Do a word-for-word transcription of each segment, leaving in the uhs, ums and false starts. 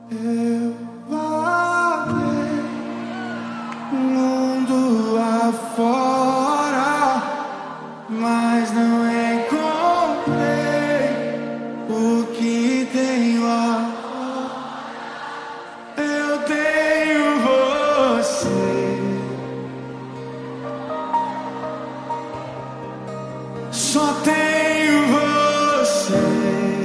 Eu vaguei mundo afora, mas não encontrei o que tenho agora. Eu tenho você, só tenho você.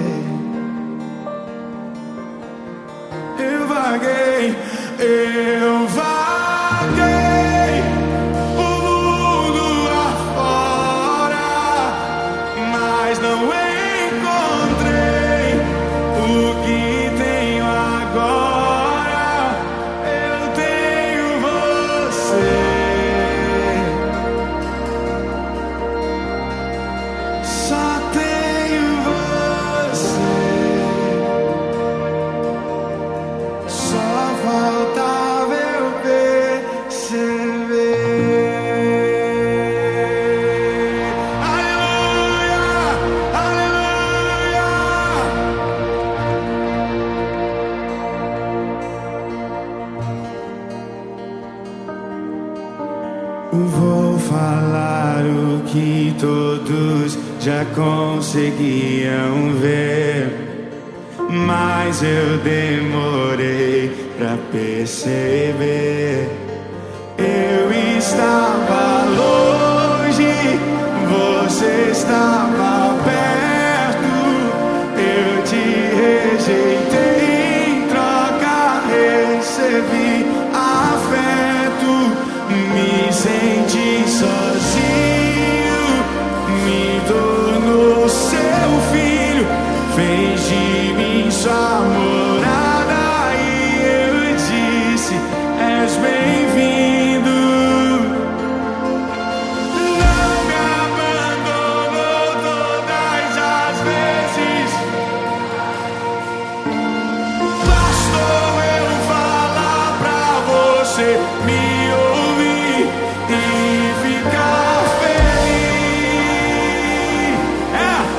Eu vaguei, eu vaguei o mundo afora, mas não encontrei o que tenho agora. Eu tenho você, só tenho você. Só faltava eu perceber. Aleluia, aleluia. Vou falar o que todos já conseguiam ver, mas eu demorei pra perceber. Eu estava longe, você estava perto. Eu te rejeitei, em troca recebi afeto. Me senti sozinho, me tornou seu filho, fez de mim sua morada, e eu disse: és bem-vindo. Não me abandonou todas as vezes, bastou eu falar pra você me ouvir e ficar feliz. É.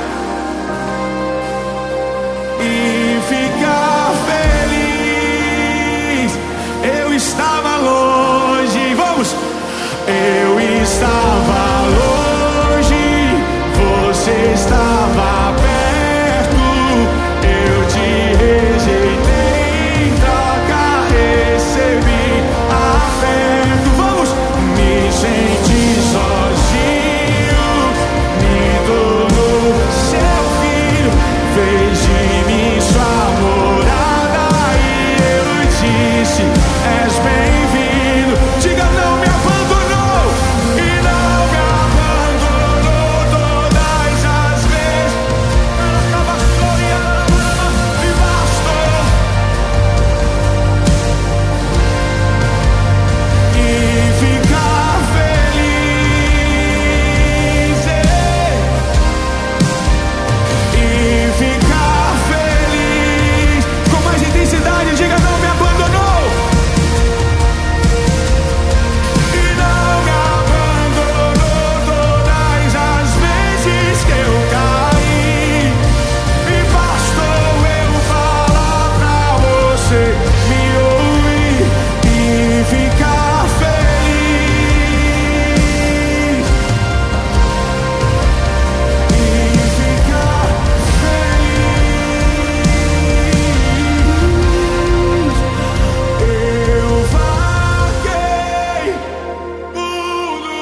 E ficar feliz. Eu estava longe, vamos! Eu estava longe, você estava perto. Eu te rejeitei, em troca recebi afeto. Vamos! Me senti sozinho, me tornou seu filho, fez de mim sua morada, e eu disse: és bem-vindo. Diga: não me abandonou, e não me abandonou todas as vezes. E bastou e ficar feliz, e ficar feliz. Com mais intensidade, diga: não me abandonou, e não me abandonou todas as vezes que eu caí. E bastou eu falar pra você me ouvir e ficar feliz, e ficar feliz. Eu vaguei mundo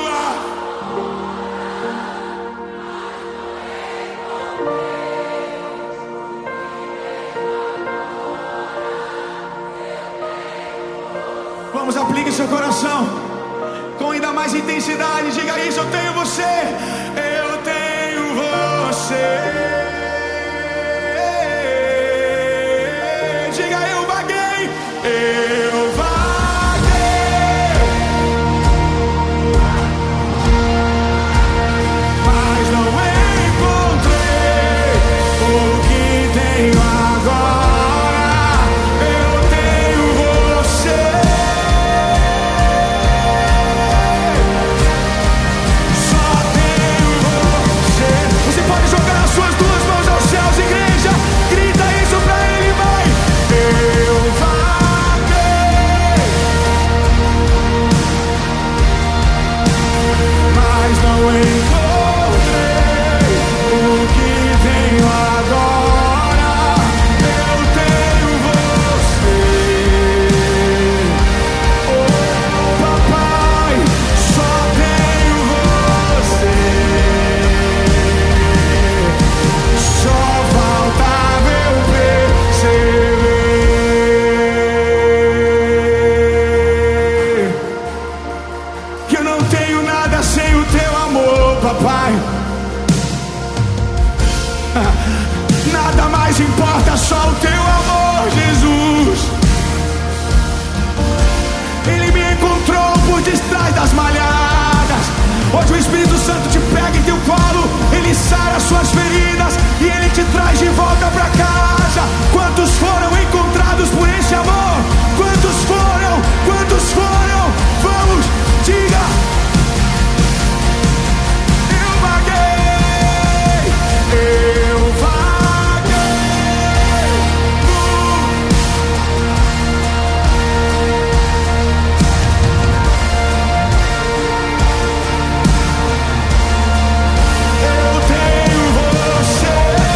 a... Vamos, aplique seu coração com ainda mais intensidade. Diga isso: eu tenho você, eu tenho você. Diga: eu vaguei, eu vaguei, mas não encontrei o que tenho agora. Eu tenho você, só tenho você. Você pode jogar as suas duas mãos aos céus, igreja. Grita isso pra ele, vai. Eu Espírito Santo te pega em teu colo, Ele sara as suas feridas e Ele te traz de volta para casa. Quantos foram encontrados por esse amor? Quantos foram? Quantos foram? Vamos, diga. Eu vaguei, eu vaguei eu tenho você.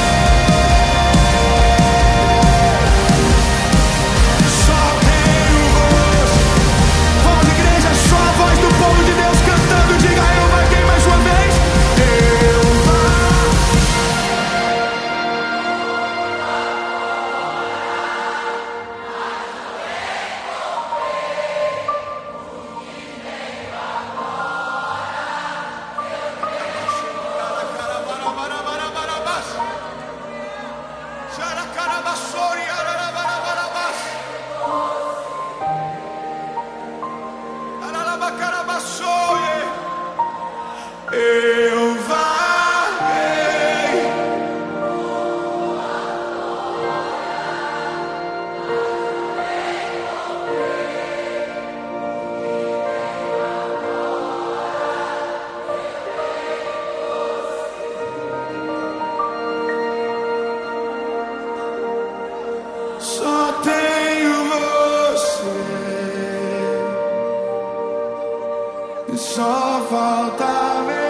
Só tenho você. Vamos, igreja, só a voz do povo de Deus cantando. Diga, eu vaguei mais uma vez. Eu vaguei. Eu vaguei. Só tenho você. E só falta ver.